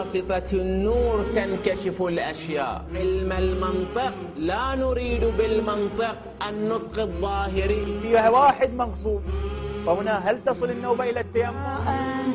بواسطة النور تنكشف الأشياء. علم المنطق لا نريد بالمنطق النطق الظاهري. فيها واحد مغصوب، فهنا هل تصل النوبة إلى التيمم؟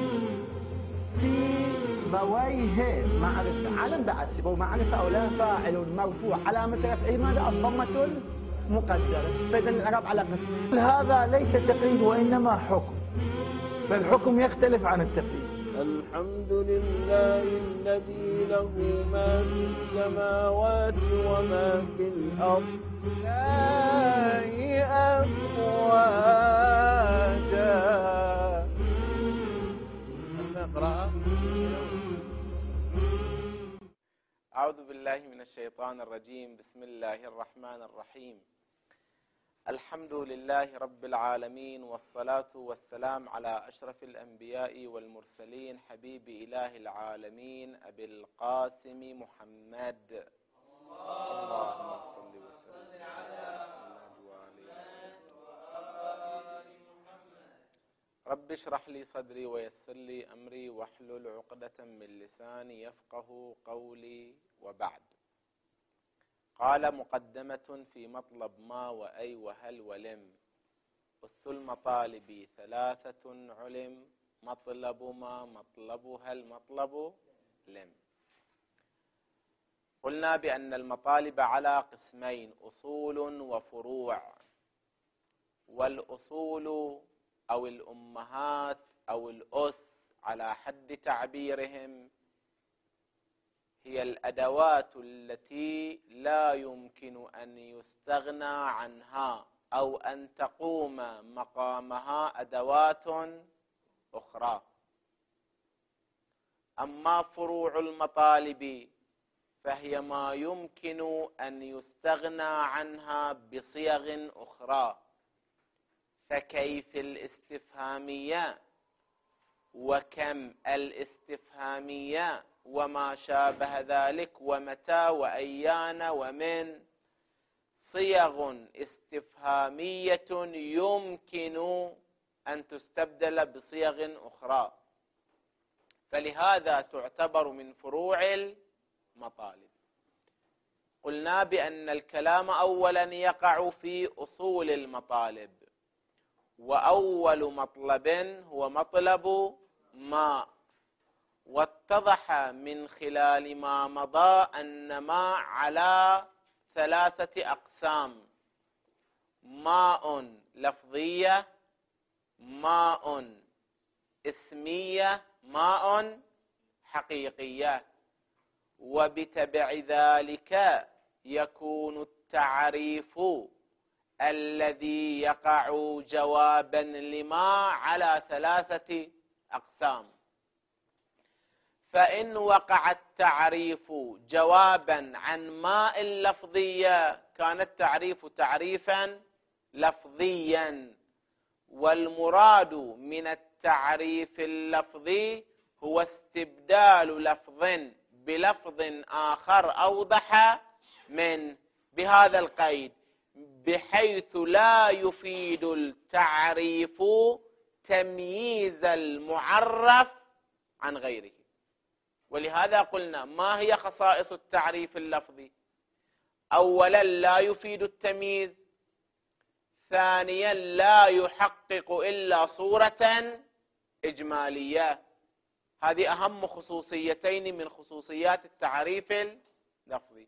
سيبويه معرفة، علم بعد سيبويه معرفة أو لا، فاعل مرفوع علامة رفعه ماذا؟ الضمة المقدرة. فإذا الإعراب على قسم. هذا ليس تقييد وإنما حكم، فالحكم يختلف عن التقييد. الحمد لله الذي له ما في السماوات وما في الأرض لا أفواجا. نقرأ. أعوذ بالله من الشيطان الرجيم. بسم الله الرحمن الرحيم. الحمد لله رب العالمين، والصلاة والسلام على أشرف الأنبياء والمرسلين، حبيب إله العالمين أبي القاسم محمد. اللهم صل وسلم على محمد وآل محمد. رب اشرح لي صدري ويسر لي أمري واحلل عقدة من لساني يفقه قولي. وبعد. قال مقدمة في مطلب ما وأي وهل ولم. أس المطالب ثلاثة علم، مطلب ما، مطلب هل، مطلب لم. قلنا بأن المطالب على قسمين: أصول وفروع. والأصول أو الأمهات أو الأس على حد تعبيرهم هي الأدوات التي لا يمكن أن يستغنى عنها أو أن تقوم مقامها أدوات أخرى. أما فروع المطالب فهي ما يمكن أن يستغنى عنها بصيغ أخرى، فكيف الاستفهامية، وكم الاستفهامية، وما شابه ذلك، ومتى وأيان ومن. صيغ استفهامية يمكن أن تستبدل بصيغ أخرى، فلهذا تعتبر من فروع المطالب. قلنا بأن الكلام أولا يقع في أصول المطالب، وأول مطلب هو مطلب ما. واتضح من خلال ما مضى أن ما على ثلاثة أقسام: ماء لفظية، ماء اسمية، ماء حقيقية. وبتبع ذلك يكون التعريف الذي يقع جوابا لما على ثلاثة أقسام. فإن وقع التعريف جوابا عن ماء اللفظية كان التعريف تعريفا لفظيا. والمراد من التعريف اللفظي هو استبدال لفظ بلفظ آخر أوضح من، بهذا القيد: بحيث لا يفيد التعريف تمييز المعرف عن غيره. ولهذا قلنا ما هي خصائص التعريف اللفظي؟ أولا لا يفيد التمييز، ثانيا لا يحقق إلا صورة إجمالية. هذه أهم خصوصيتين من خصوصيات التعريف اللفظي.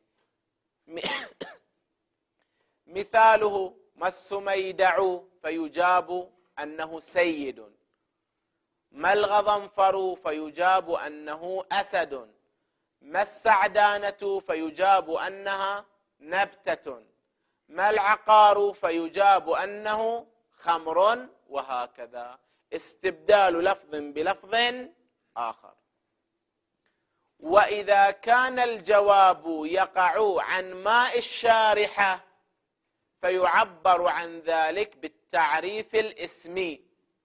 مثاله: ما السميدع، فيجاب أنه سيد. ما الغضنفر، فيجاب أنه أسد. ما السعدانة، فيجاب أنها نبتة. ما العقار، فيجاب أنه خمر، وهكذا. استبدال لفظ بلفظ آخر. وإذا كان الجواب يقع عن ماء الشارحة فيعبر عن ذلك بالتعريف الاسمي.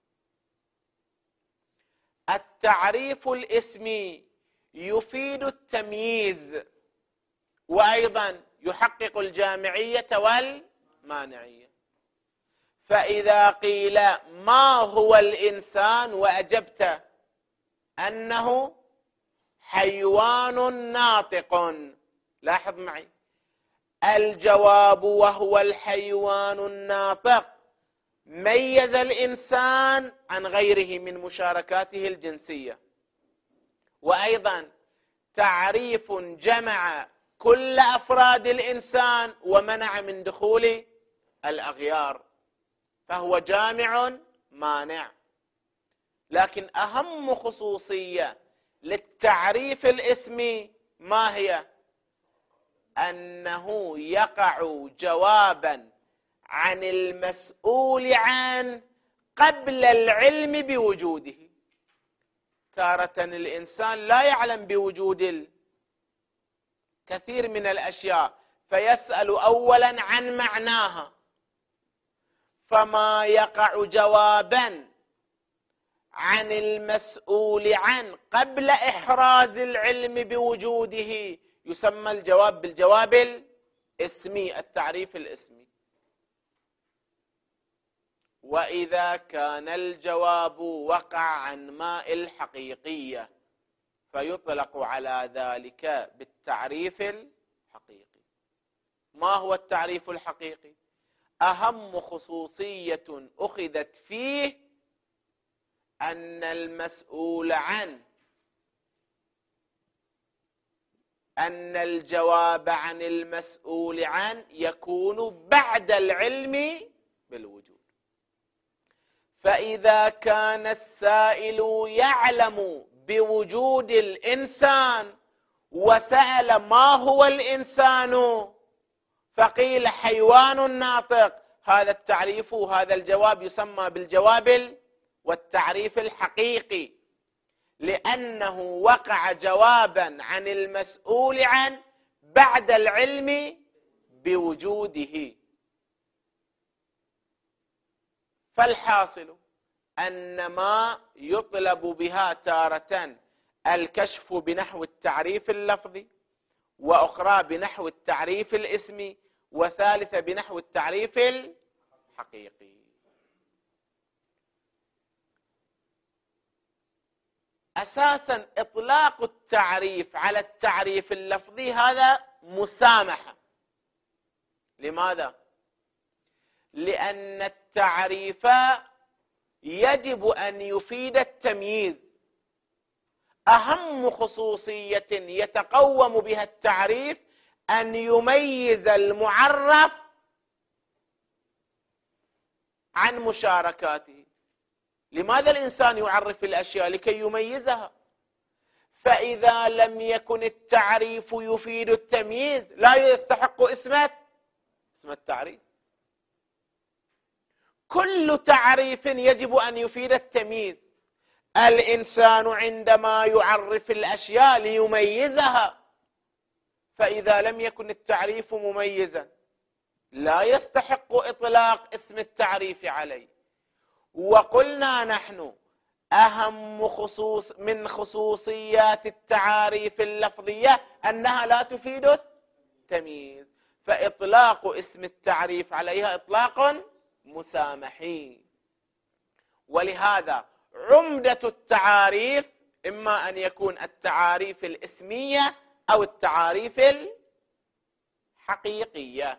التعريف الاسمي يفيد التمييز، وأيضا يحقق الجامعية والمانعية. فإذا قيل ما هو الإنسان وأجبت أنه حيوان ناطق. لاحظ معي، الجواب وهو الحيوان الناطق ميز الإنسان عن غيره من مشاركاته الجنسية، وأيضا تعريف جمع كل أفراد الإنسان ومنع من دخول الأغيار، فهو جامع مانع. لكن أهم خصوصية للتعريف الاسمي ما هي؟ أنه يقع جوابا عن المسؤول عنه قبل العلم بوجوده. تارة الإنسان لا يعلم بوجود كثير من الأشياء فيسأل أولا عن معناها، فما يقع جوابا عن المسؤول عنه قبل إحراز العلم بوجوده يسمى الجواب بالجواب الاسمي، التعريف الاسمي. وإذا كان الجواب وقع عن ماء الحقيقية فيطلق على ذلك بالتعريف الحقيقي. ما هو التعريف الحقيقي؟ أهم خصوصية أخذت فيه أن المسؤول عنه، أن الجواب عن المسؤول عنه يكون بعد العلم بالوجود. فإذا كان السائل يعلم بوجود الإنسان وسأل ما هو الإنسان فقيل حيوان ناطق، هذا التعريف وهذا الجواب يسمى بالجواب والتعريف الحقيقي، لأنه وقع جوابا عن المسؤول عنه بعد العلم بوجوده. فالحاصل أن ما يطلب بها تارة الكشف بنحو التعريف اللفظي، وأخرى بنحو التعريف الاسمي، وثالثة بنحو التعريف الحقيقي. أساسا إطلاق التعريف على التعريف اللفظي هذا مسامحة. لماذا؟ لأن التعريف يجب أن يفيد التمييز. أهم خصوصية يتقوم بها التعريف أن يميز المعرف عن مشاركاته. لماذا الإنسان يعرف الأشياء؟ لكي يميزها. فإذا لم يكن التعريف يفيد التمييز لا يستحق اسم التعريف. كل تعريف يجب أن يفيد التمييز. الإنسان عندما يعرف الأشياء ليميزها، فإذا لم يكن التعريف مميزا لا يستحق إطلاق اسم التعريف عليه. وقلنا نحن أهم خصوص من خصوصيات التعاريف اللفظية أنها لا تفيد التمييز، فإطلاق اسم التعريف عليها إطلاق مسامحي. ولهذا عمدة التعاريف إما أن يكون التعاريف الاسمية أو التعاريف الحقيقية.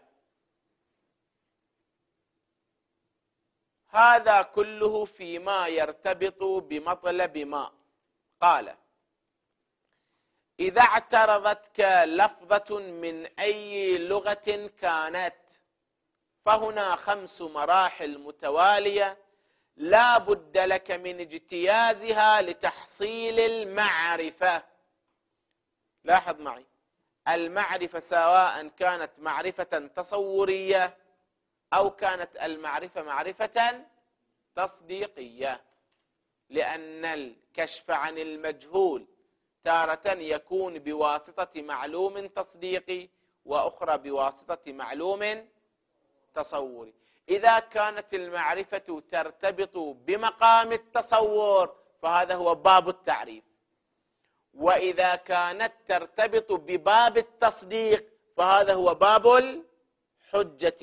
هذا كله فيما يرتبط بمطلب ما. قال: إذا اعترضتك لفظة من أي لغة كانت، فهنا 5 مراحل متوالية لا بد لك من اجتيازها لتحصيل المعرفة. لاحظ معي، المعرفة سواء كانت معرفة تصورية أو كانت المعرفة معرفة تصديقية، لأن الكشف عن المجهول تارة يكون بواسطة معلوم تصديقي وأخرى بواسطة معلوم تصوري. إذا كانت المعرفة ترتبط بمقام التصور فهذا هو باب التعريف، وإذا كانت ترتبط بباب التصديق فهذا هو باب الحجة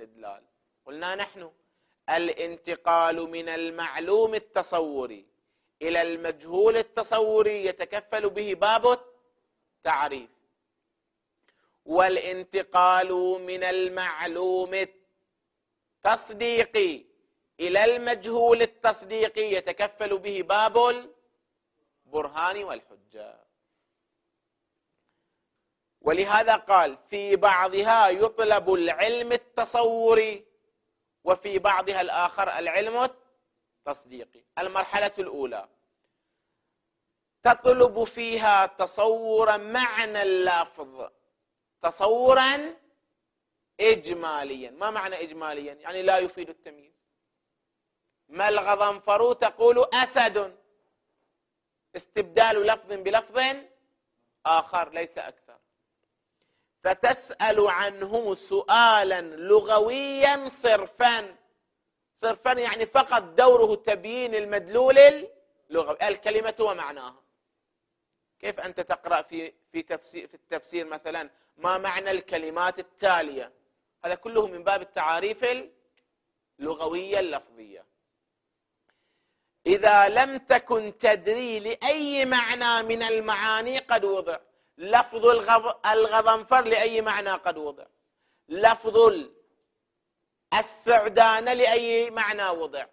والاستدلال. قلنا نحن الانتقال من المعلوم التصوري إلى المجهول التصوري يتكفل به باب التعريف. والانتقال من المعلوم التصديقي إلى المجهول التصديقي يتكفل به باب البرهان والحجة. ولهذا قال في بعضها يطلب العلم التصوري وفي بعضها الآخر العلم التصديقي. المرحلة الأولى تطلب فيها تصور معنى اللفظ تصورا إجماليا. ما معنى إجماليا؟ يعني لا يفيد التمييز. ما الغضنفر تقول أسد، استبدال لفظ بلفظ آخر ليس أكثر. فتسأل عنه سؤالا لغويا صرفا. صرفا يعني فقط دوره تبيين المدلول اللغوي، الكلمة ومعناها. كيف أنت تقرأ في التفسير مثلا ما معنى الكلمات التالية؟ هذا كله من باب التعاريف اللغوية اللفظية. إذا لم تكن تدري لأي معنى من المعاني قد وضع. لفظ الغضنفر لأي معنى قد وضع. لفظ السعدان لأي معنى وضع.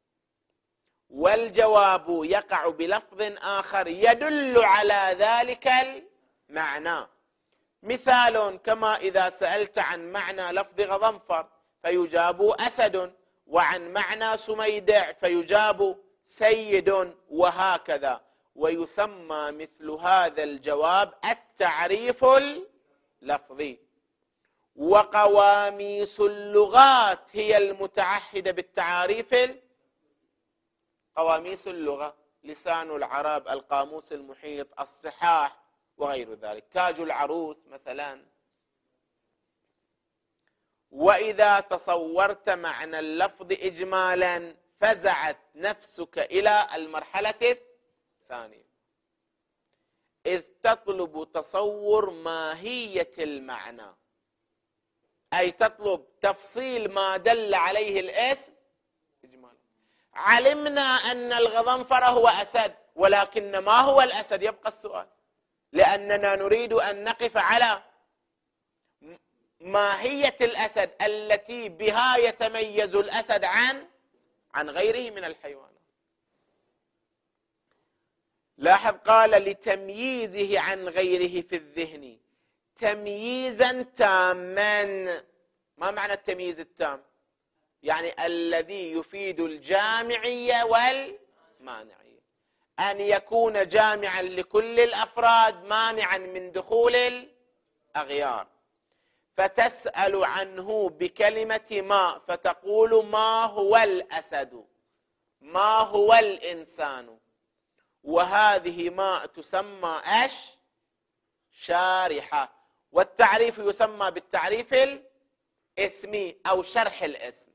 والجواب يقع بلفظ آخر يدل على ذلك المعنى. مثال كما إذا سألت عن معنى لفظ غضنفر فيجاب أسد، وعن معنى سميدع فيجاب سيد، وهكذا. ويسمى مثل هذا الجواب التعريف اللفظي. وقواميس اللغات هي المتعهدة بالتعاريف. قواميس اللغة لسان العرب، القاموس المحيط، الصحاح وغير ذلك، تاج العروس مثلا. وإذا تصورت معنى اللفظ إجمالا فزعت نفسك إلى المرحلة الثانية، إذ تطلب تصور ماهية المعنى، أي تطلب تفصيل ما دل عليه الاسم إجمالا. علمنا أن الغضنفر هو أسد، ولكن ما هو الأسد؟ يبقى السؤال، لأننا نريد أن نقف على ماهية الأسد التي بها يتميز الأسد عن غيره من الحيوانات. لاحظ قال لتمييزه عن غيره في الذهن تمييزا تاما. ما معنى التمييز التام؟ يعني الذي يفيد الجامعية والمانعية، أن يكون جامعا لكل الأفراد مانعا من دخول الأغيار. فتسأل عنه بكلمة ما، فتقول ما هو الأسد، ما هو الإنسان، وهذه ما تسمى شارحة. والتعريف يسمى بالتعريف الاسمي أو شرح الاسم.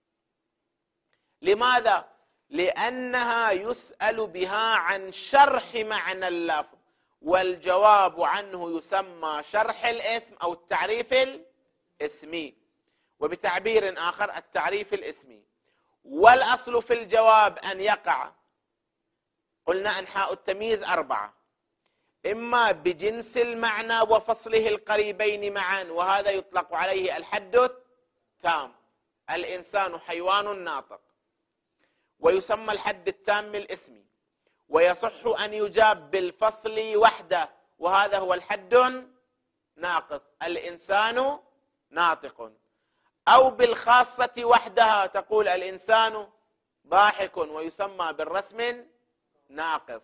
لماذا؟ لأنها يسأل بها عن شرح معنى اللفظ، والجواب عنه يسمى شرح الاسم أو التعريف الاسمي، وبتعبير آخر التعريف الاسمي. والأصل في الجواب أن يقع، قلنا أنحاء التمييز 4، إما بجنس المعنى وفصله القريبين معا، وهذا يطلق عليه الحد التام، الإنسان حيوان ناطق، ويسمى الحد التام الاسمي. ويصح أن يجاب بالفصل وحده، وهذا هو الحد ناقص، الإنسان ناطق. أو بالخاصة وحدها، تقول الإنسان ضاحك، ويسمى بالرسم ناقص.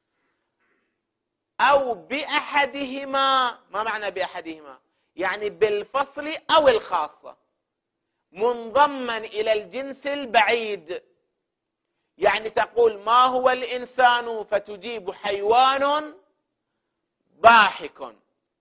أو بأحدهما. ما معنى بأحدهما؟ يعني بالفصل أو الخاصة، منضما إلى الجنس البعيد. يعني تقول ما هو الإنسان فتجيب حيوان ضاحك،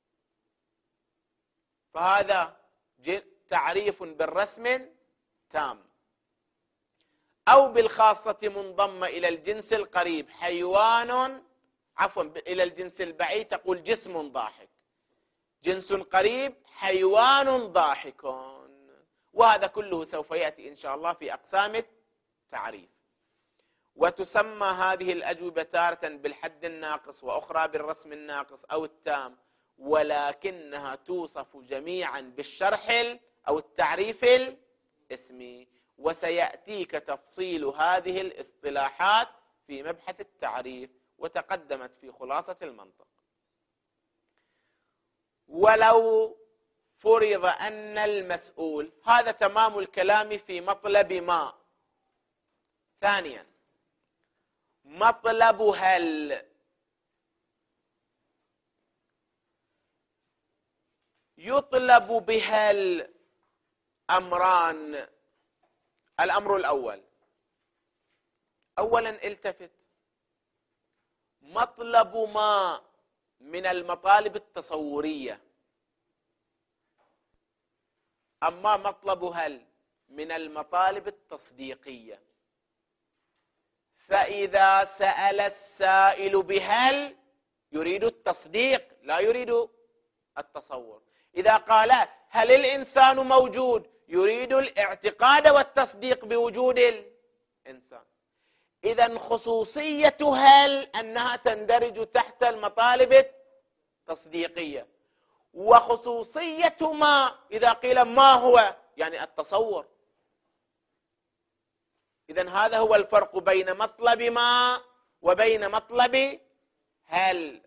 فهذا تعريف بالرسم تام. أو بالخاصة منضمة إلى الجنس القريب، حيوان إلى الجنس البعيد تقول جسم ضاحك، جنس قريب حيوان ضاحك. وهذا كله سوف يأتي إن شاء الله في أقسام التعريف. وتسمى هذه الأجوبة تارة بالحد الناقص وأخرى بالرسم الناقص أو التام، ولكنها توصف جميعا بالشرح أو التعريف الاسمي. وسيأتيك تفصيل هذه الاصطلاحات في مبحث التعريف، وتقدمت في خلاصة المنطق. ولو فرض أن المسؤول، هذا تمام الكلام في مطلب ما. ثانيا، مطلب هل. يطلب بهل أمران. الأمر الأول، أولا التفت، مطلب ما من المطالب التصورية، أما مطلب هل من المطالب التصديقية. فإذا سأل السائل بهل يريد التصديق لا يريد التصور. إذا قال هل الإنسان موجود يريد الاعتقاد والتصديق بوجود الإنسان. إذن خصوصية هل أنها تندرج تحت المطالب التصديقية، وخصوصية ما إذا قيل ما هو يعني التصور. إذن هذا هو الفرق بين مطلب ما وبين مطلب هل.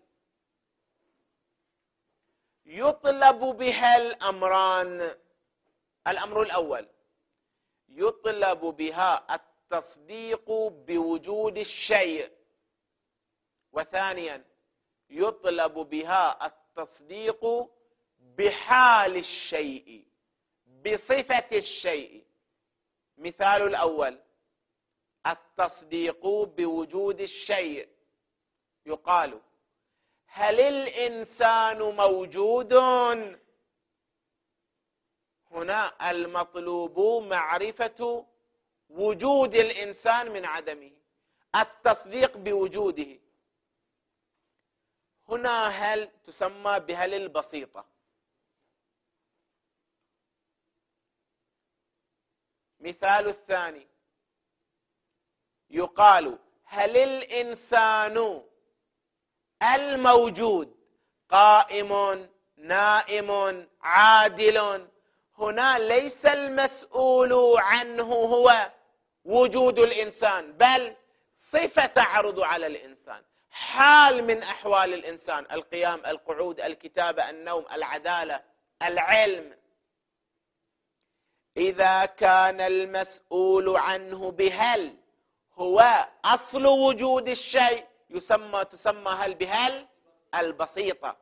يطلب بهل أمران. الأمر الأول، يطلب بها التصديق بوجود الشيء. وثانيا، يطلب بها التصديق بحال الشيء، بصفة الشيء. مثال الأول، التصديق بوجود الشيء. يقال هل الإنسان موجود؟ هنا المطلوب معرفة وجود الإنسان من عدمه، التصديق بوجوده. هنا هل تسمى بهل البسيطة. مثال الثاني، يقال هل الإنسان الموجود قائم نائم عادل. هنا ليس المسؤول عنه هو وجود الإنسان، بل صفة تعرض على الإنسان، حال من أحوال الإنسان، القيام، القعود، الكتابة، النوم، العدالة، العلم. إذا كان المسؤول عنه بهل هو أصل وجود الشيء تسمى هل بهل البسيطة.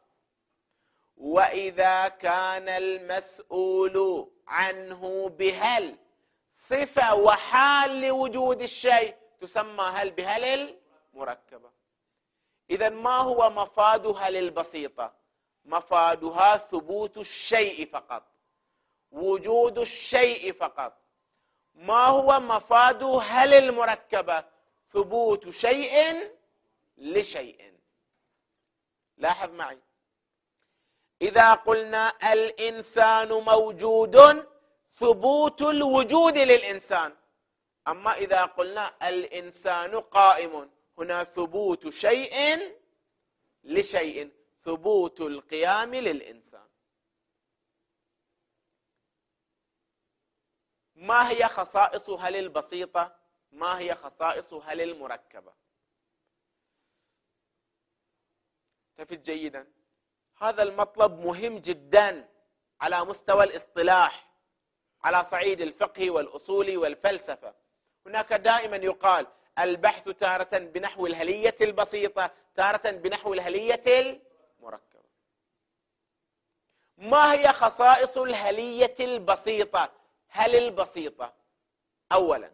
وإذا كان المسؤول عنه بهل صفة وحال لوجود الشيء تسمى هل بهل المركبة. إذن ما هو مفاد هل البسيطة؟ مفادها ثبوت الشيء فقط، وجود الشيء فقط. ما هو مفاد هل المركبة؟ ثبوت شيء لشيء. لاحظ معي، إذا قلنا الإنسان موجود ثبوت الوجود للإنسان، أما إذا قلنا الإنسان قائم هنا ثبوت شيء لشيء، ثبوت القيام للإنسان. ما هي خصائص هل البسيطة؟ ما هي خصائص هل المركبة؟ تفت جيدا، هذا المطلب مهم جدا على مستوى الاصطلاح، على صعيد الفقه والأصول والفلسفة. هناك دائما يقال البحث تارة بنحو الهلية البسيطة، تارة بنحو الهلية المركبة. ما هي خصائص الهلية البسيطة؟ هل البسيطة أولا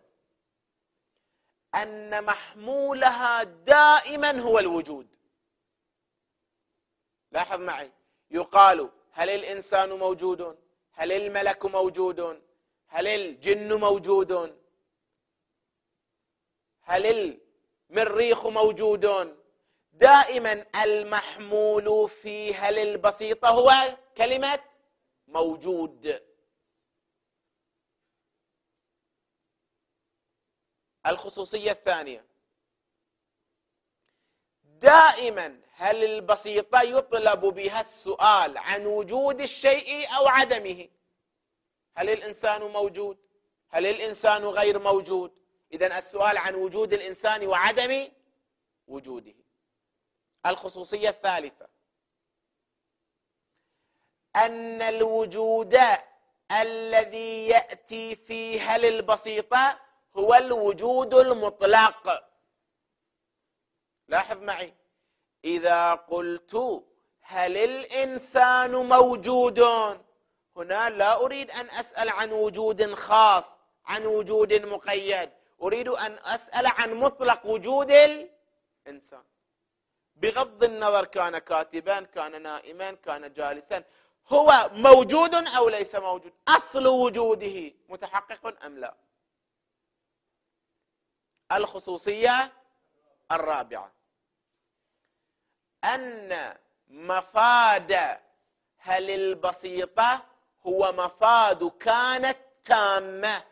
أن محمولها دائما هو الوجود. لاحظ معي، يقال هل الإنسان موجود؟ هل الملك موجود؟ هل الجن موجود؟ هل المريخ موجود؟ دائما المحمول في هل البسيطة هو كلمة موجود. الخصوصية الثانية، دائما هل البسيطة يطلب بها السؤال عن وجود الشيء أو عدمه؟ هل الإنسان موجود؟ هل الإنسان غير موجود؟ إذن السؤال عن وجود الإنسان وعدم وجوده. الخصوصية الثالثة أن الوجود الذي يأتي في هل البسيطة هو الوجود المطلق. لاحظ معي، إذا قلت هل الإنسان موجود، هنا لا أريد أن أسأل عن وجود خاص، عن وجود مقيد، أريد أن أسأل عن مطلق وجود الإنسان، بغض النظر كان كاتبا، كان نائما، كان جالسا، هو موجود أو ليس موجود، أصل وجوده متحقق أم لا. الخصوصية الرابعة أن مفاد هل البسيطة هو مفاد كانت تامة.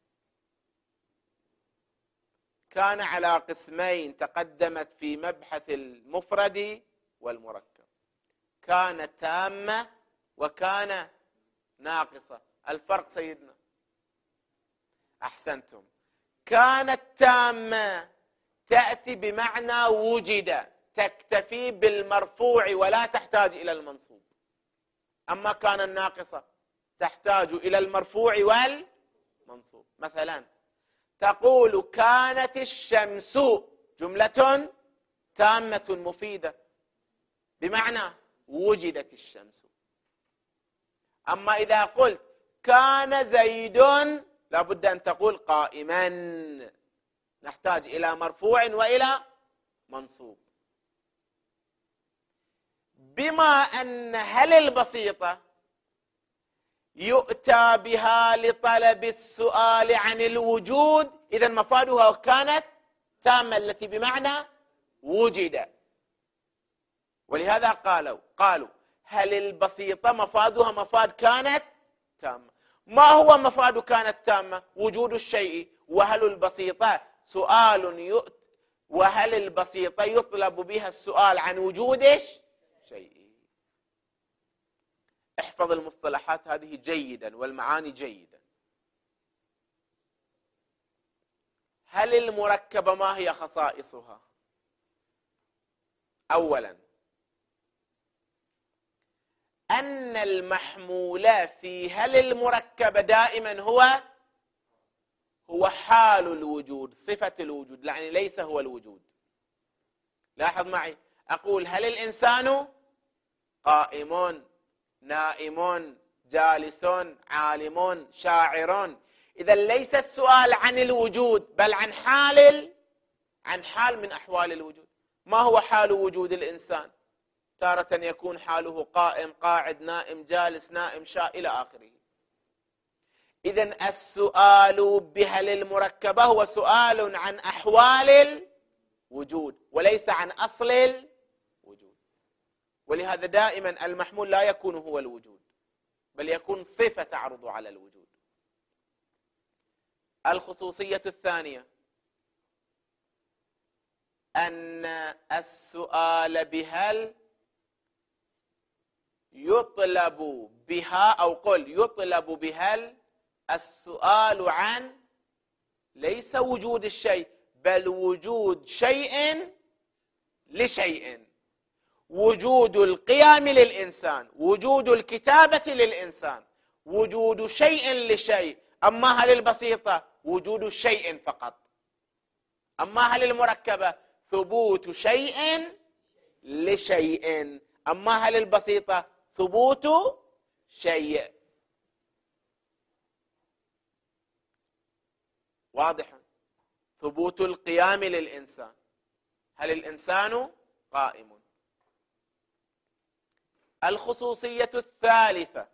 كان على قسمين تقدمت في مبحث المفرد والمركب، كان تامة وكان ناقصة. الفرق سيدنا؟ أحسنتم. كانت تامة تأتي بمعنى وجد، تكتفي بالمرفوع ولا تحتاج إلى المنصوب. أما كان الناقصة تحتاج إلى المرفوع والمنصوب. مثلا تقول كانت الشمس، جملة تامة مفيدة بمعنى وجدت الشمس. أما إذا قلت كان زيد لابد أن تقول قائما، نحتاج إلى مرفوع وإلى منصوب. بما أن هل البسيطة يؤتى بها لطلب السؤال عن الوجود، إذن مفادها كانت تامة التي بمعنى وجد. ولهذا قالوا هل البسيطة مفادها مفاد كانت تامة. ما هو مفاد كانت تامة؟ وجود الشيء. وهل البسيطة وهل البسيطة يطلب بها السؤال عن وجود الشيء. احفظ المصطلحات هذه جيدا والمعاني جيدا. هل المركبة ما هي خصائصها؟ أولا أن المحمول في هل المركبة دائما هو حال الوجود، صفة الوجود، يعني ليس هو الوجود. لاحظ معي، أقول هل الإنسان قائم، نائم، جالس، عالم، شاعر. إذا ليس السؤال عن الوجود بل عن حال من أحوال الوجود. ما هو حال وجود الإنسان؟ تارة يكون حاله قائم، قاعد، نائم، جالس، نائم، شاء إلى آخره. إذن السؤال بهل المركبة هو سؤال عن أحوال الوجود وليس عن أصل الوجود. ولهذا دائما المحمول لا يكون هو الوجود بل يكون صفة تعرض على الوجود. الخصوصية الثانية أن السؤال بهل يطلب بها، أو قل يطلب بهل السؤال عن ليس وجود الشيء بل وجود شيء لشيء. وجود القيام للإنسان، وجود الكتابة للإنسان، وجود شيء لشيء. أما هل البسيطة وجود شيء فقط. أما هل المركبة ثبوت شيء لشيء. أما هل البسيطة ثبوت شيء. واضح؟ ثبوت القيام للإنسان. هل الإنسان قائم. الخصوصية الثالثة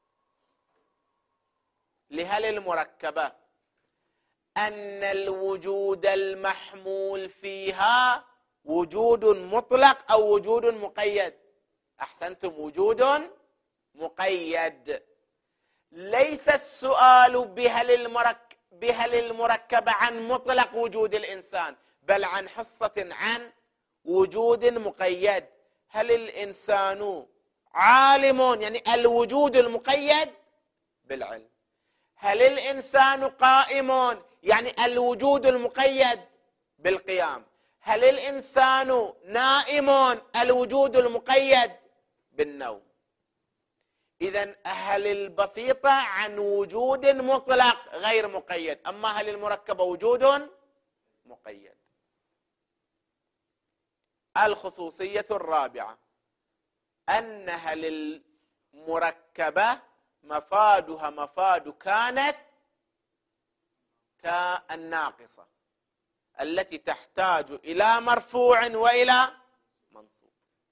لهل المركبة أن الوجود المحمول فيها وجود مطلق أو وجود مقيد. أحسنتم، وجود مقيد. ليس السؤال بهل المركبة عن مطلق وجود الإنسان بل عن حصة عن وجود مقيد. هل الإنسان عالم؟ يعني الوجود المقيد بالعلم. هل الإنسان قائم؟ يعني الوجود المقيد بالقيام. هل الإنسان نائم؟ الوجود المقيد بالنوم. إذن هل البسيطة عن وجود مطلق غير مقيد، أما هل المركبة وجود مقيد. الخصوصية الرابعة أنها للمركبة مفادها مفاد كانت تاء الناقصة التي تحتاج إلى مرفوع وإلى منصوب.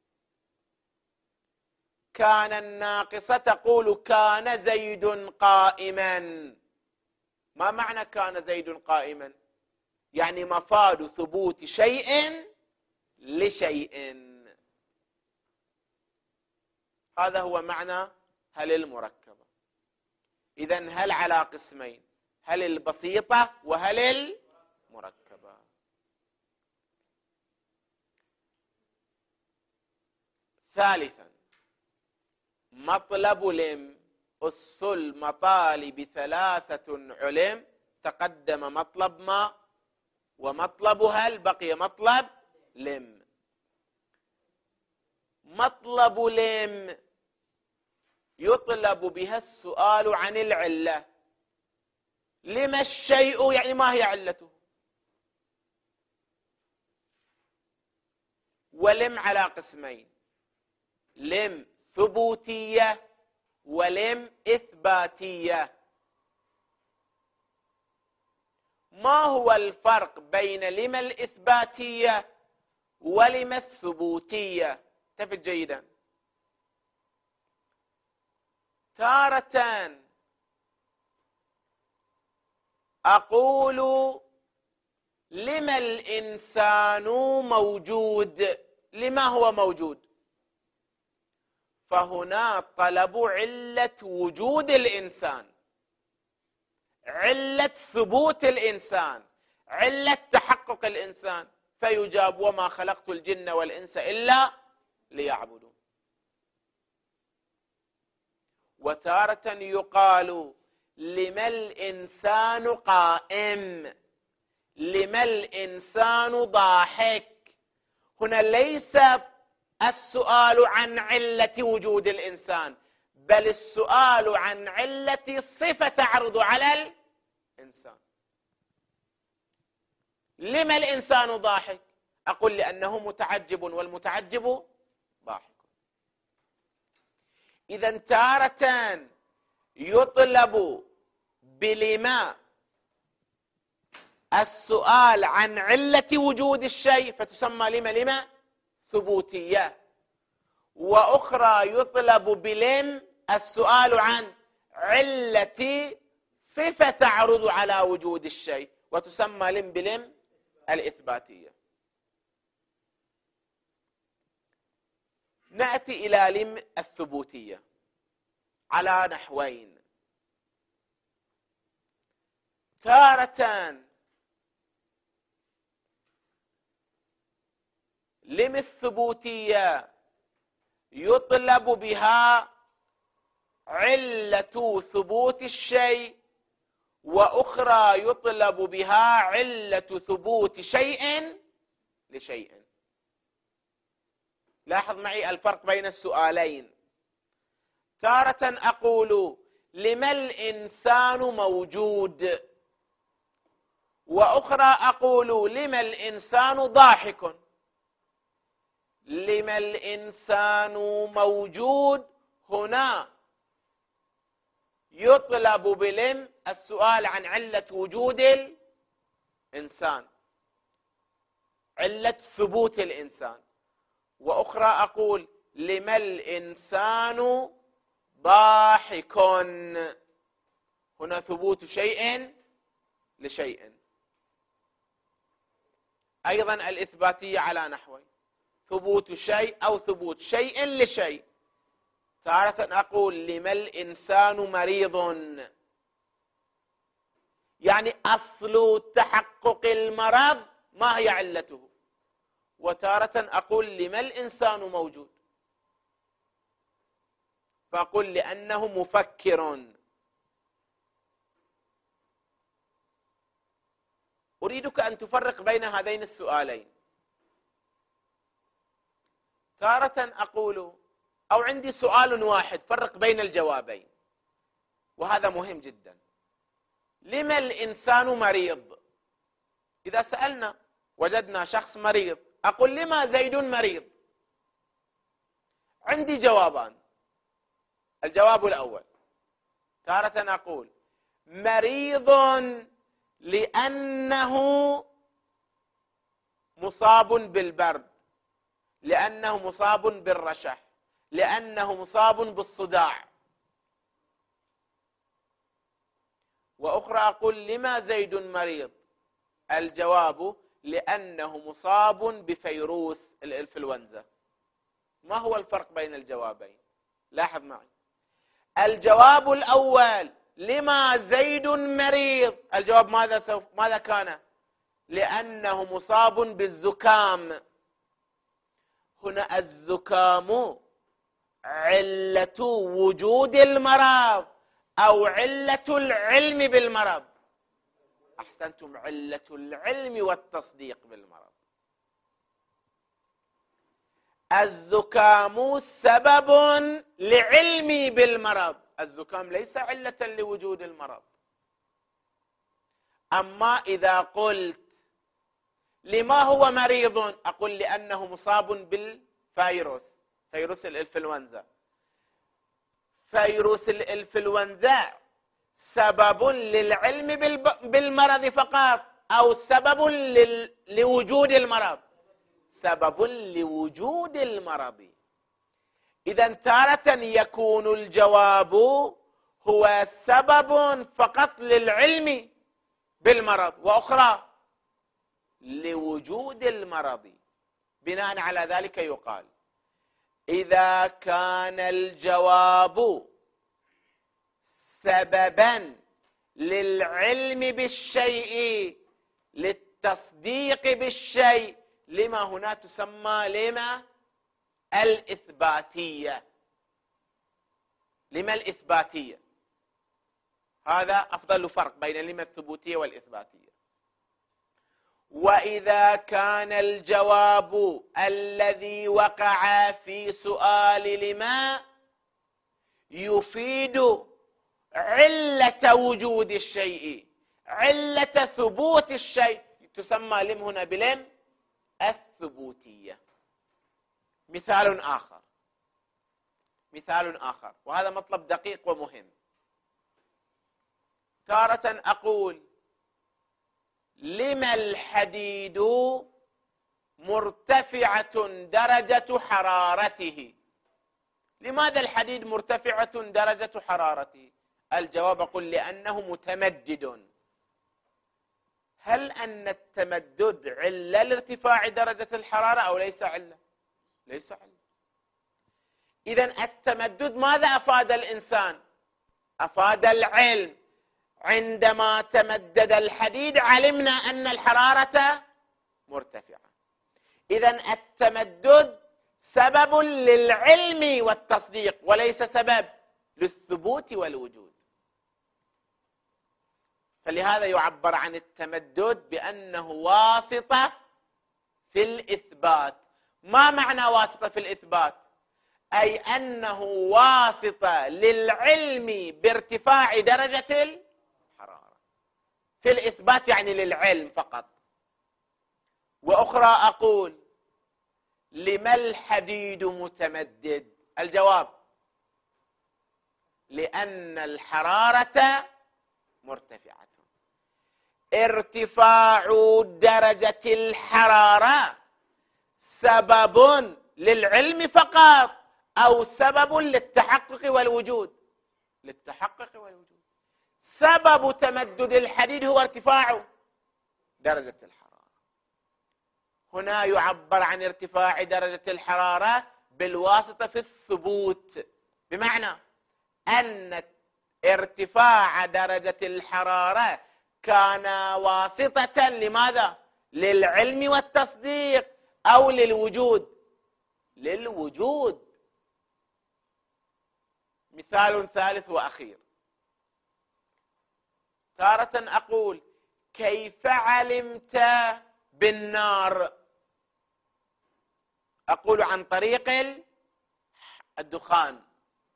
كان الناقصة تقول كان زيد قائما. ما معنى كان زيد قائما؟ يعني مفاد ثبوت شيء لشيء. هذا هو معنى هل المركبة. إذن هل على قسمين، هل البسيطة وهل المركبة. ثالثا مطلب لم. أس المطالب ثلاثة علم. تقدم مطلب ما ومطلب هل، بقي مطلب لم. مطلب لم يطلب بها السؤال عن العلة. لما الشيء؟ يعني ما هي علته. ولم على قسمين، لم ثبوتية ولم إثباتية. ما هو الفرق بين لم الإثباتية ولم الثبوتية؟ انتبه جيدا. تارة أقول لما الإنسان موجود. لما هو موجود؟ فهنا طلب علة وجود الإنسان، علة ثبوت الإنسان، علة تحقق الإنسان. فيجاب وما خلقت الجن والإنس إلا ليعبدون. وتارة يقال لما الإنسان قائم، لما الإنسان ضاحك. هنا ليس السؤال عن علة وجود الإنسان، بل السؤال عن علة صفة تعرض على الإنسان. لما الإنسان ضاحك؟ أقول لأنه متعجب والمتعجب ضاحك. إذا تارة يطلب بلما السؤال عن علة وجود الشيء فتسمى لما ثبوتية، وأخرى يطلب بلم السؤال عن علة صفة تعرض على وجود الشيء وتسمى لم بلم الإثباتية. نأتي إلى لم الثبوتية على نحوين. تارة لم الثبوتية يطلب بها علة ثبوت الشيء، وأخرى يطلب بها علة ثبوت شيء لشيء. لاحظ معي الفرق بين السؤالين. تارة أقول لما الإنسان موجود، وأخرى أقول لما الإنسان ضاحك. لما الإنسان موجود هنا يطلب بلم السؤال عن علة وجود الإنسان، علة ثبوت الإنسان. وأخرى أقول لما الإنسان ضاحك، هنا ثبوت شيء لشيء. أيضا الإثباتية على نحوين، ثبوت شيء أو ثبوت شيء لشيء. تارة أقول لما الإنسان مريض، يعني أصل تحقق المرض ما هي علته، وتارة أقول لما الإنسان موجود، فأقول لأنه مفكر. أريدك أن تفرق بين هذين السؤالين. تارة أقول أو عندي سؤال واحد فرق بين الجوابين، وهذا مهم جدا. لما الإنسان مريض؟ إذا سألنا وجدنا شخص مريض، أقول لما زيد مريض؟ عندي جوابان. الجواب الأول تارة أقول مريض لأنه مصاب بالبرد، لأنه مصاب بالرشح، لأنه مصاب بالصداع. وأخرى أقول لما زيد مريض؟ الجواب لأنه مصاب بفيروس الإنفلونزا. ما هو الفرق بين الجوابين؟ لاحظ معي. الجواب الأول لما زيد مريض، الجواب ماذا كان؟ لأنه مصاب بالزكام. هنا الزكام علة وجود المرض أو علة العلم بالمرض؟ أحسنتم، علة العلم والتصديق بالمرض. الزكام سبب لعلمي بالمرض، الزكام ليس علة لوجود المرض. أما إذا قلت لما هو مريض، أقول لأنه مصاب بالفيروس، فيروس الإنفلونزا. فيروس الإنفلونزا سبب للعلم بالمرض فقط أو سبب لوجود المرض؟ سبب لوجود المرض. إذا تارة يكون الجواب هو سبب فقط للعلم بالمرض، وأخرى لوجود المرض. بناء على ذلك يقال إذا كان الجواب سببا للعلم بالشيء، للتصديق بالشيء، لما هنا تسمى لما الإثباتية. لما الإثباتية، هذا أفضل فرق بين لما الثبوتية والإثباتية. وإذا كان الجواب الذي وقع في سؤال لما يفيد علة وجود الشيء، علة ثبوت الشيء، تسمى لم هنا بلم الثبوتية. مثال آخر، وهذا مطلب دقيق ومهم. تارة أقول لما الحديد مرتفعة درجة حرارته؟ لماذا الحديد مرتفعة درجة حرارته؟ الجواب أقول لأنه متمدد. هل أن التمدد علة لارتفاع درجة الحرارة أو ليس علة؟ ليس علة. إذن التمدد ماذا أفاد الإنسان؟ أفاد العلم. عندما تمدد الحديد علمنا أن الحرارة مرتفعة. إذن التمدد سبب للعلم والتصديق وليس سبب للثبوت والوجود. فلهذا يعبر عن التمدد بأنه واسطة في الإثبات. ما معنى واسطة في الإثبات؟ أي أنه واسطة للعلم بارتفاع درجة الحرارة. في الإثبات يعني للعلم فقط. وأخرى أقول لما الحديد متمدد؟ الجواب لأن الحرارة مرتفعة. ارتفاع درجة الحرارة سبب للعلم فقط أو سبب للتحقق والوجود؟ للتحقق والوجود. سبب تمدد الحديد هو ارتفاع درجة الحرارة. هنا يعبر عن ارتفاع درجة الحرارة بالواسطة في الثبوت، بمعنى أن ارتفاع درجة الحرارة كان واسطة لماذا؟ للعلم والتصديق. أو للوجود؟ للوجود. مثال ثالث وأخير، تارة أقول كيف علمت بالنار؟ أقول عن طريق الدخان.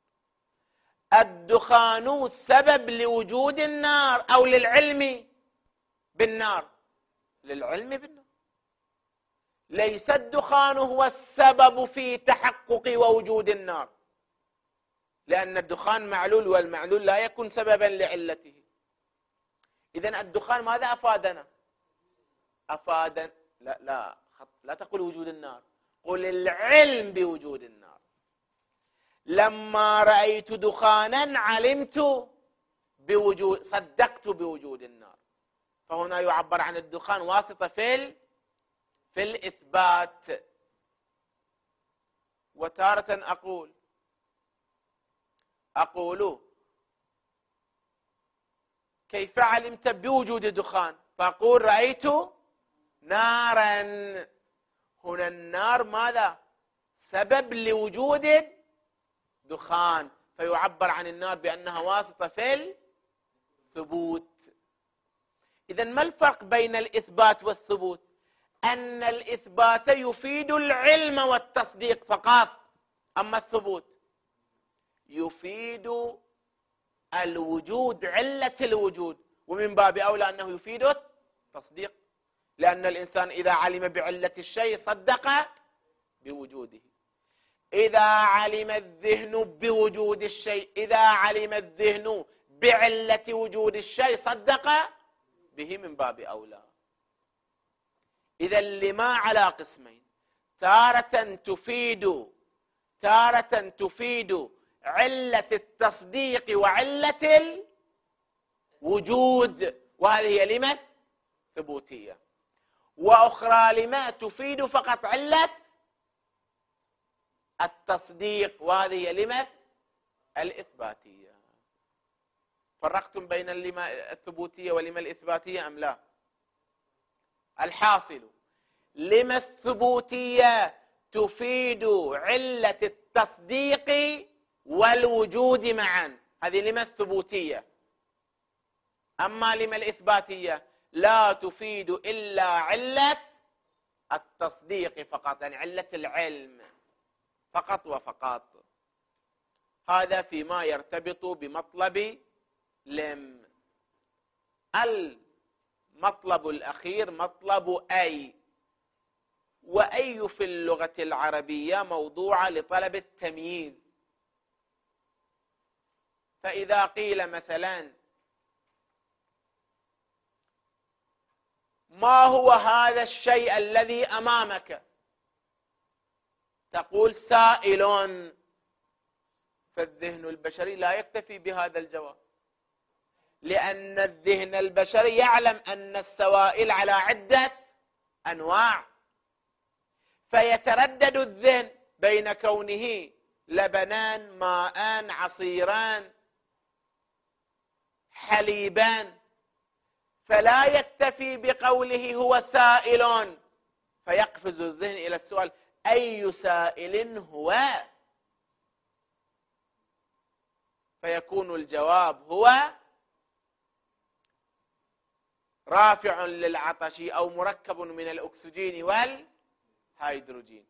الدخان سبب لوجود النار أو للعلم بالنار؟ للعلم بالنار. ليس الدخان هو السبب في تحقق ووجود النار، لأن الدخان معلول، والمعلول لا يكون سببا لعلته. إذن الدخان ماذا أفادنا؟ أفادنا لا تقل وجود النار، قل العلم بوجود النار. لما رأيت دخانا علمت بوجود، صدقت بوجود النار. فهنا يعبر عن الدخان واسطة في الإثبات. وتارة أقول كيف علمت بوجود دخان؟ فأقول رأيت نارا. هنا النار ماذا؟ سبب لوجود دخان، فيعبر عن النار بأنها واسطة في الثبوت. إذن ما الفرق بين الإثبات والثبوت؟ أن الإثبات يفيد العلم والتصديق فقط، أما الثبوت يفيد الوجود، علة الوجود، ومن باب أولى أنه يفيد التصديق، لأن الإنسان إذا علم بعلة الشيء صدق بوجوده. إذا علم الذهن بوجود الشيء، إذا علم الذهن بعلة وجود الشيء صدق به من باب أولى. إذا لما على قسمين، تارة تفيد علة التصديق وعلة الوجود، وهذه هي لما ثبوتية، وأخرى لما تفيد فقط علة التصديق، وهذه هي لما الإثباتية. فرقتم بين اللما الثبوتية ولما الإثباتية أم لا؟ الحاصل لما الثبوتية تفيد علة التصديق والوجود معا، هذه لما الثبوتية. أما لما الإثباتية لا تفيد إلا علة التصديق فقط، يعني علة العلم فقط وفقط. هذا فيما يرتبط بمطلب لم. المطلب الأخير مطلب أي، وأي في اللغة العربية موضوعة لطلب التمييز. فإذا قيل مثلا ما هو هذا الشيء الذي أمامك؟ تقول سائل، فالذهن البشري لا يكتفي بهذا الجواب، لأن الذهن البشري يعلم أن السوائل على عدة أنواع، فيتردد الذهن بين كونه لبنان، ماء، عصيران، حليبان، فلا يكتفي بقوله هو سائل، فيقفز الذهن إلى السؤال أي سائل هو؟ فيكون الجواب هو رافع للعطش أو مركب من الأكسجين والهيدروجين.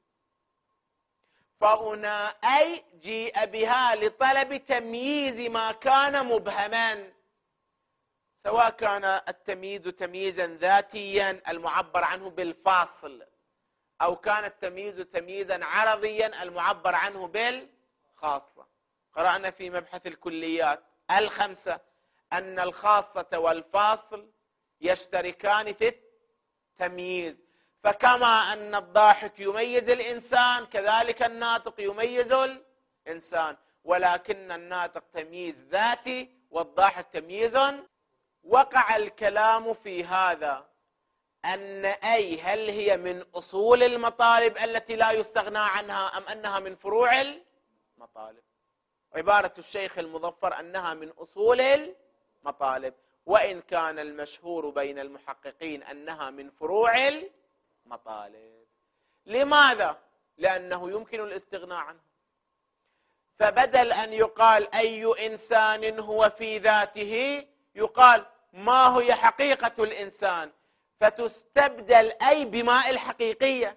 فهنا أي جيء بها لطلب تمييز ما كان مبهما، سواء كان التمييز تمييزا ذاتيا المعبر عنه بالفاصل، أو كان التمييز تمييزا عرضيا المعبر عنه بالخاصة. قرأنا في مبحث الكليات الخمسة أن الخاصة والفاصل يشتركان في التمييز، فكما أن الضاحك يميز الإنسان كذلك الناطق يميز الإنسان، ولكن الناطق تمييز ذاتي والضاحك تمييز. وقع الكلام في هذا أن أي هل هي من أصول المطالب التي لا يستغنى عنها أم أنها من فروع المطالب؟ عبارة الشيخ المظفر أنها من أصول المطالب، وإن كان المشهور بين المحققين أنها من فروع المطالب، لماذا؟ لأنه يمكن الاستغناء عنه. فبدل أن يقال أي إنسان هو في ذاته، يقال ما هي حقيقة الإنسان، فتستبدل أي بماء الحقيقية.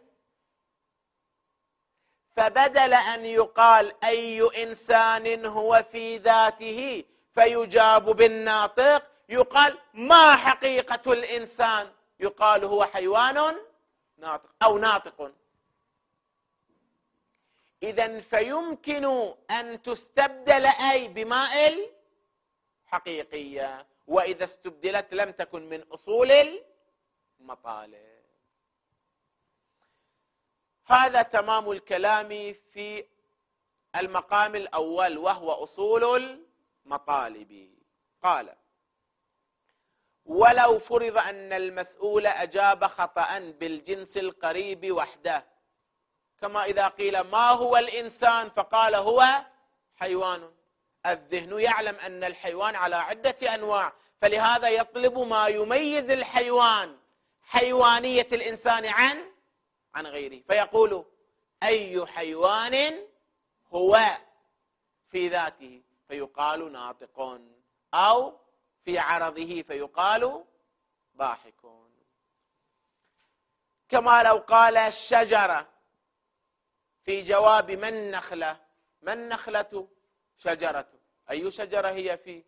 فبدل أن يقال أي إنسان هو في ذاته فيجاب بالناطق، يقال ما حقيقة الإنسان، يقال هو حيوان ناطق أو ناطق. إذن فيمكن أن تستبدل أي بماء الحقيقية، وإذا استبدلت لم تكن من أصول المطالب. هذا تمام الكلام في المقام الأول وهو أصول المطالب. قال: ولو فرض أن المسؤول أجاب خطأ بالجنس القريب وحده، كما إذا قيل ما هو الإنسان فقال هو حيوان، الذهن يعلم أن الحيوان على عدة أنواع، فلهذا يطلب ما يميز الحيوان، حيوانية الإنسان عن غيره، فيقول أي حيوان هو في ذاته فيقال ناطق، أو في عرضه فيقال ضاحك. كما لو قال الشجرة في جواب من نخلة، من نخلة؟ شجرة. أي شجرة هي في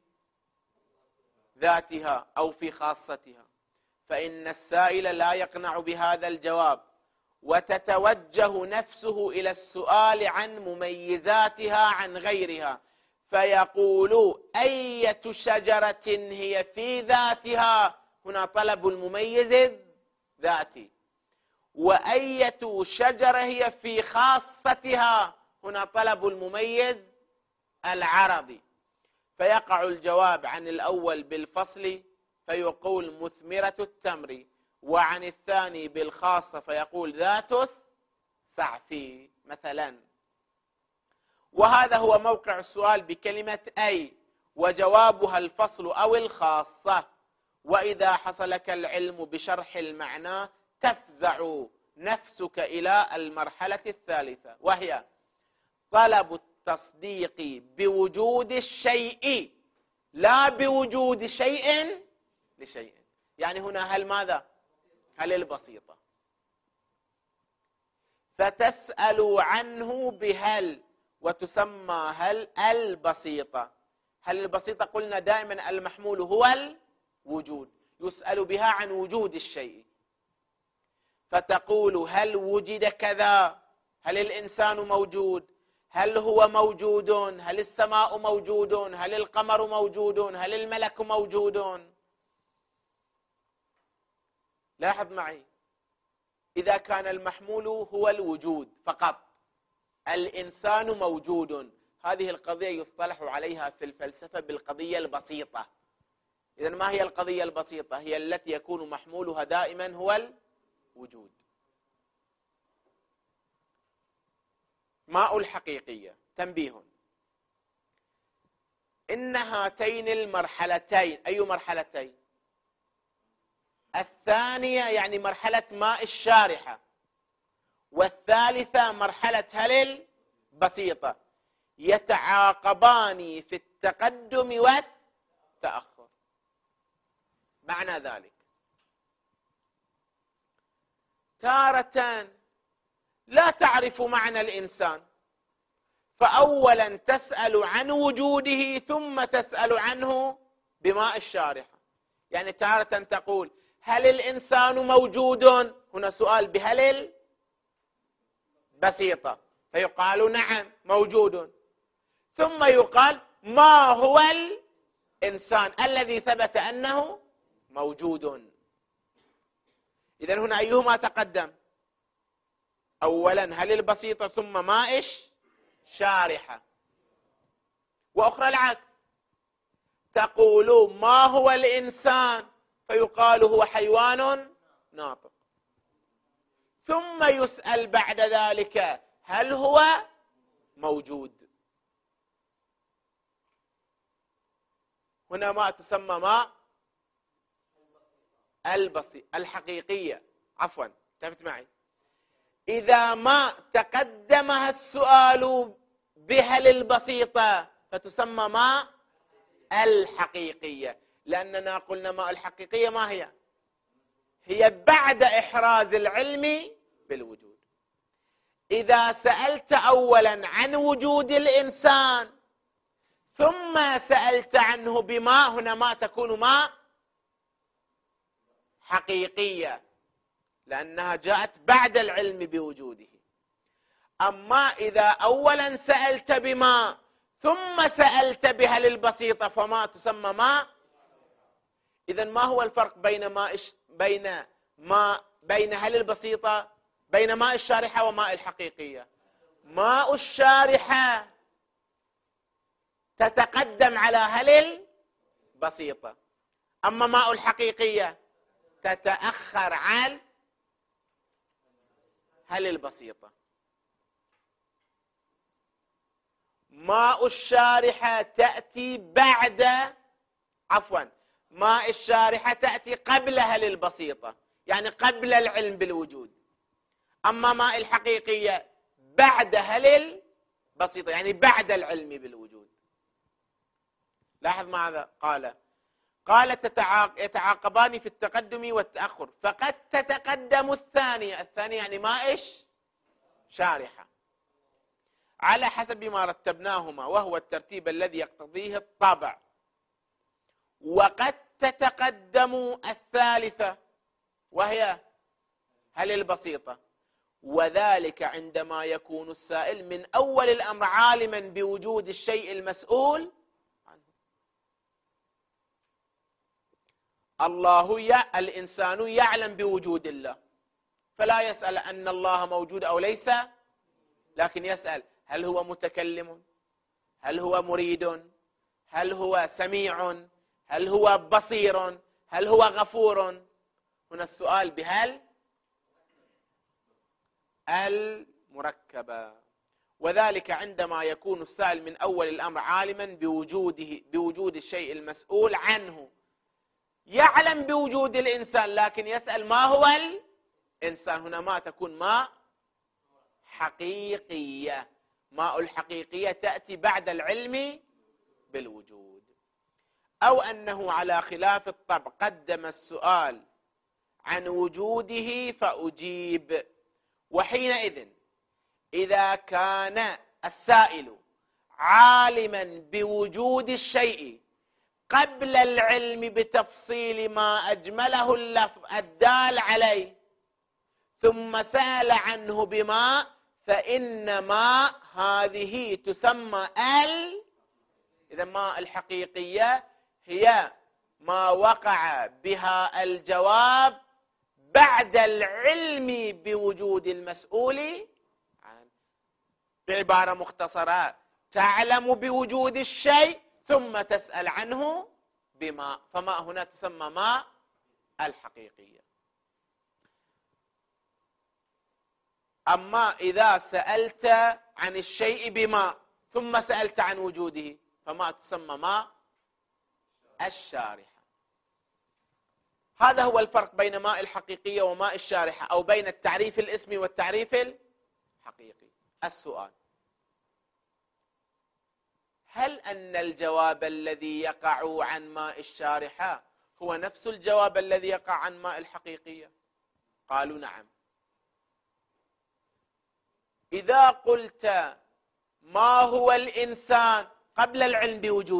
ذاتها أو في خاصتها؟ فإن السائل لا يقنع بهذا الجواب، وتتوجه نفسه إلى السؤال عن مميزاتها عن غيرها، فيقول أية شجرة هي في ذاتها، هنا طلب المميز الذاتي، وأية شجرة هي في خاصتها، هنا طلب المميز العرضي. فيقع الجواب عن الأول بالفصل فيقول مثمرة التمر، وعن الثاني بالخاصة فيقول ذات السعف مثلا. وهذا هو موقع السؤال بكلمة أي، وجوابها الفصل أو الخاصة. وإذا حصلك العلم بشرح المعنى تفزع نفسك إلى المرحلة الثالثة، وهي طلب التصديق بوجود الشيء لا بوجود شيء لشيء. يعني هنا هل ماذا؟ هل البسيطة، فتسأل عنه بهل، وتسمى هل البسيطة. هل البسيطة قلنا دائما المحمول هو الوجود، يسأل بها عن وجود الشيء، فتقول هل وجد كذا، هل الإنسان موجود، هل هو موجود، هل السماء موجود، هل القمر موجود، هل الملك موجود. لاحظ معي، إذا كان المحمول هو الوجود فقط، الإنسان موجود، هذه القضية يصطلح عليها في الفلسفة بالقضية البسيطة. إذن ما هي القضية البسيطة؟ هي التي يكون محمولها دائما هو الوجود. ماء الحقيقية. تنبيه: إن هاتين المرحلتين، أي مرحلتين؟ الثانية يعني مرحلة ماء الشارحة، والثالثة مرحلة هل البسيطة، يتعاقبان في التقدم والتأخر. معنى ذلك تارة لا تعرف معنى الإنسان، فأولا تسأل عن وجوده ثم تسأل عنه بماء الشارحة. يعني تارة تقول هل الإنسان موجود، هنا سؤال بهل البسيطة، فيقال نعم موجود، ثم يقال ما هو الإنسان الذي ثبت أنه موجود. إذن هنا أيهما تقدم؟ أولا هل البسيطة ثم ماء شارحة. وأخرى العكس، تقول ما هو الإنسان فيقال هو حيوان ناطق، ثم يسأل بعد ذلك هل هو موجود. هنا ما تسمى ماء الحقيقية، عفوا انتبهت معي، إذا ما تقدمها السؤال بهل البسيطة فتسمى ما الحقيقية، لأننا قلنا ما الحقيقية ما هي؟ هي بعد إحراز العلم بالوجود. إذا سألت أولا عن وجود الإنسان ثم سألت عنه بما، هنا ما تكون ما حقيقية لأنها جاءت بعد العلم بوجوده. أما إذا أولا سألت بما ثم سألت بهل البسيطة فما تسمى ما. إذن ما هو الفرق بين هل البسيطة، بين ماء الشارحة وماء الحقيقية؟ ماء الشارحة تتقدم على هل البسيطة، أما ماء الحقيقية تتأخر عن هل البسيطة. ماء الشارحة تأتي ماء الشارحة تأتي قبل هل البسيطة، يعني قبل العلم بالوجود. أما ماء الحقيقية بعد هل البسيطة، يعني بعد العلم بالوجود. لاحظ ماذا قال يتعاقبان في التقدم والتأخر، فقد تتقدم الثانية يعني ماء شارحة على حسب ما رتبناهما وهو الترتيب الذي يقتضيه الطبع، وقد تتقدم الثالثة وهي هل البسيطة، وذلك عندما يكون السائل من أول الأمر عالما بوجود الشيء المسؤول عنه. الإنسان يعلم بوجود الله، فلا يسأل أن الله موجود أو ليس، لكن يسأل هل هو متكلم، هل هو مريد، هل هو سميع، هل هو بصير، هل هو غفور. هنا السؤال بهل المركبة، وذلك عندما يكون السائل من أول الأمر عالما بوجود الشيء المسؤول عنه. يعلم بوجود الإنسان لكن يسأل ما هو الإنسان. هنا ما تكون ماء حقيقية. ماء الحقيقية تأتي بعد العلم بالوجود. أو أنه على خلاف الطبع قدم السؤال عن وجوده فأجيب. وحينئذ إذا كان السائل عالما بوجود الشيء قبل العلم بتفصيل ما أجمله اللفظ الدال عليه ثم سأل عنه بما، فإن ما هذه تسمى إذا ما الحقيقية هي ما وقع بها الجواب بعد العلم بوجود المسؤول عنه. بعبارة مختصرة، تعلم بوجود الشيء ثم تسأل عنه بما، فما هنا تسمى ما الحقيقية. أما إذا سألت عن الشيء بما ثم سألت عن وجوده فما تسمى ما الشارحة. هذا هو الفرق بين ماء الحقيقية وماء الشارحة، أو بين التعريف الاسمي والتعريف الحقيقي. السؤال: هل أن الجواب الذي يقع عن ماء الشارحة هو نفس الجواب الذي يقع عن ماء الحقيقية؟ قالوا نعم. إذا قلت ما هو الإنسان قبل العلم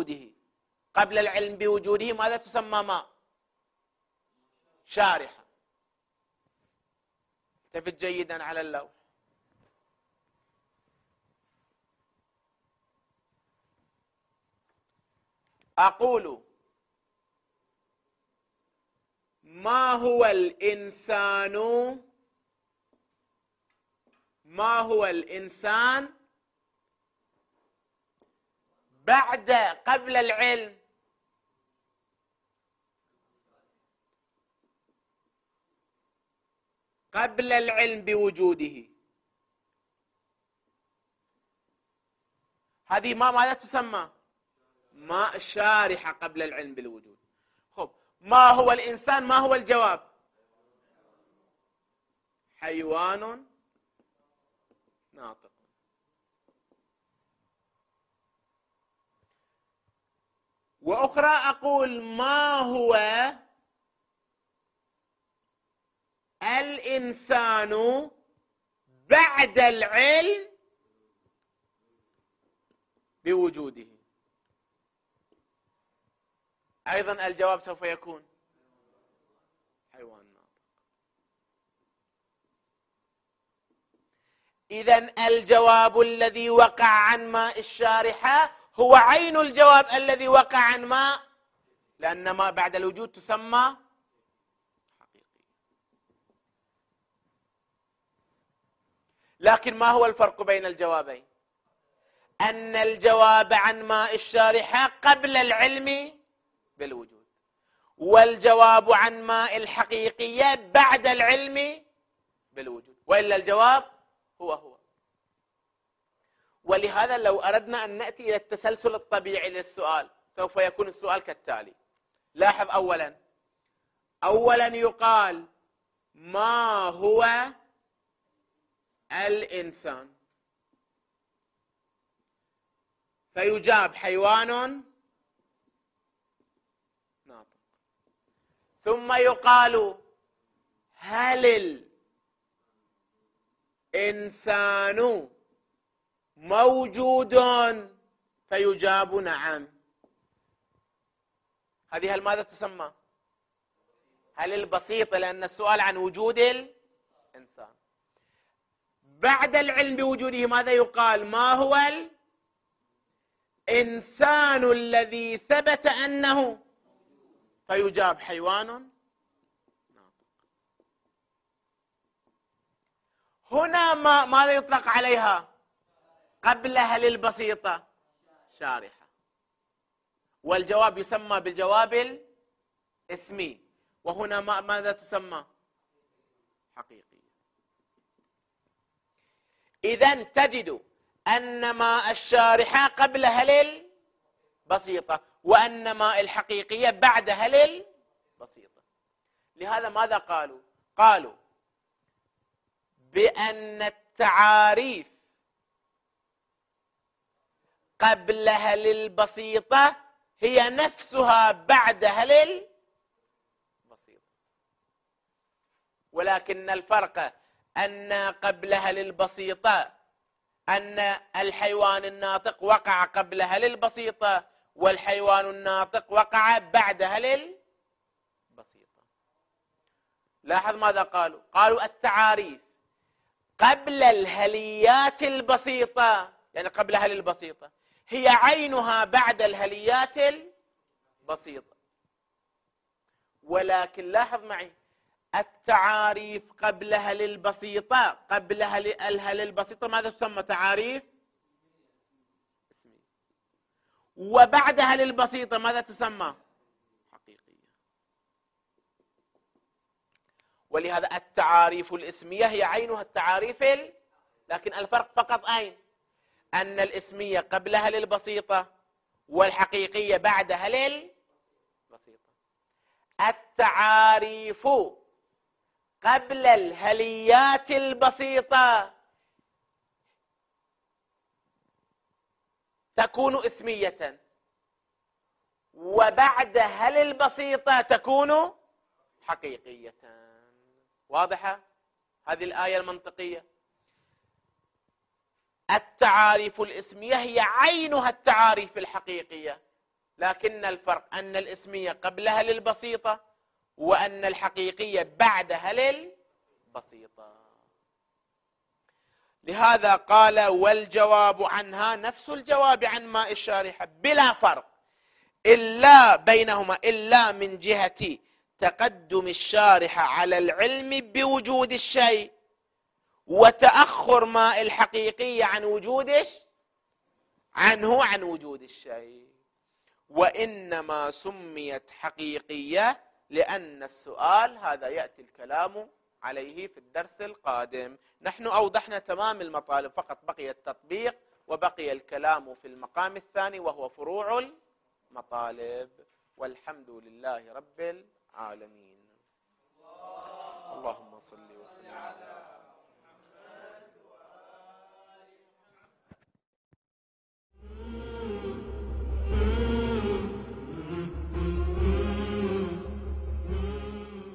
بوجوده، ماذا تسمى ماء شارحة. التفت جيدا على اللوح. أقول ما هو الإنسان قبل العلم بوجوده. هذه ماذا تسمى؟ ماء شارحة قبل العلم بالوجود. خب، ما هو الإنسان؟ ما هو الجواب؟ حيوان ناطق. وأخرى أقول ما هو الإنسان بعد العلم بوجوده. أيضا الجواب سوف يكون حيوان ناطق. إذن الجواب الذي وقع عن ماء الشارحة هو عين الجواب الذي وقع عن ماء، لأن ما بعد الوجود تسمى حقيقي. لكن ما هو الفرق بين الجوابين؟ أن الجواب عن ماء الشارحة قبل العلم بالوجود، والجواب عن ماء الحقيقية بعد العلم بالوجود، وإلا الجواب هو. ولهذا لو أردنا أن نأتي إلى التسلسل الطبيعي للسؤال سوف يكون السؤال كالتالي. لاحظ أولا يقال ما هو الإنسان، فيجاب حيوان ناطق. ثم يقال هل الإنسان موجود، فيجاب نعم. هذه ماذا تسمى؟ هل البسيطة، لأن السؤال عن وجود الإنسان. بعد العلم بوجوده ماذا يقال؟ ما هو الإنسان الذي ثبت أنه، فيجاب حيوان ناطق. هنا ماذا يطلق عليها؟ قبلها للبسيطة شارحة، والجواب يسمى بالجواب الاسمي، وهنا ماذا تسمى؟ حقيقية. إذن تجد أن ماء الشارحة قبلها للبسيطة، وأن ماء الحقيقية بعدها للبسيطة. لهذا ماذا قالوا؟ قالوا بأن التعاريف قبلها للبسيطة هي نفسها بعدها للبسيطة، ولكن الفرق أن قبلها للبسيطة أن الحيوان الناطق وقع قبلها للبسيطة، والحيوان الناطق وقع بعدها للبسيطة. لاحظ ماذا قالوا؟ قالوا التعاريف قبل الهليات البسيطة، يعني قبلها للبسيطة، هي عينها بعد الهليات البسيطة. ولكن لاحظ معي التعاريف قبلها للبسيطة، قبلها للبسيطة ماذا تسمى؟ تعاريف اسمية. وبعدها للبسيطة ماذا تسمى؟ حقيقية. ولهذا التعاريف الاسمية هي عينها التعاريف لكن الفرق فقط أين؟ أن الاسمية قبلها للبسيطة والحقيقية بعدها للبسيطة. التعاريف قبل الهليات البسيطة تكون اسمية، وبعدها للبسيطة تكون حقيقية. واضحة هذه الآية المنطقية؟ التعاريف الاسمية هي عينها التعاريف الحقيقية، لكن الفرق أن الاسمية قبلها للبسيطة، وأن الحقيقية بعدها للبسيطة. لهذا قال والجواب عنها نفس الجواب عن ماء الشارحة بلا فرق إلا بينهما، إلا من جهة تقدم الشارحة على العلم بوجود الشيء، وتأخر ماء الحقيقية عن عن وجود الشيء. وإنما سميت حقيقية لأن السؤال هذا يأتي الكلام عليه في الدرس القادم. نحن أوضحنا تمام المطالب، فقط بقي التطبيق وبقي الكلام في المقام الثاني وهو فروع المطالب. والحمد لله رب العالمين. اللهم صل وسلم على